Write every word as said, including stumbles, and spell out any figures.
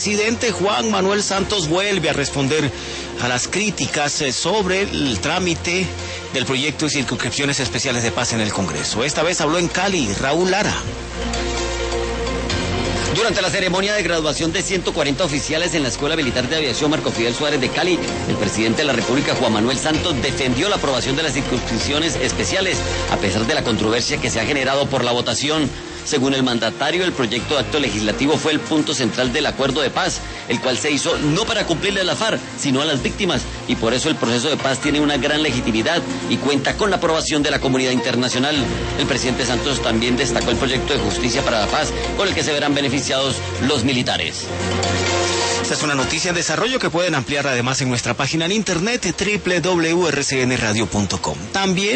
El presidente Juan Manuel Santos vuelve a responder a las críticas sobre el trámite del proyecto de circunscripciones especiales de paz en el Congreso. Esta vez habló en Cali, Raúl Lara. Durante la ceremonia de graduación de ciento cuarenta oficiales en la Escuela Militar de Aviación Marco Fidel Suárez de Cali, el presidente de la República, Juan Manuel Santos, defendió la aprobación de las circunscripciones especiales, a pesar de la controversia que se ha generado por la votación. Según el mandatario, el proyecto de acto legislativo fue el punto central del acuerdo de paz, el cual se hizo no para cumplirle a la FARC, sino a las víctimas, y por eso el proceso de paz tiene una gran legitimidad y cuenta con la aprobación de la comunidad internacional. El presidente Santos también destacó el proyecto de justicia para la paz, con el que se verán beneficiados los militares. Esta es una noticia en desarrollo que pueden ampliar además en nuestra página en internet doble u doble u doble u punto r c n radio punto com. También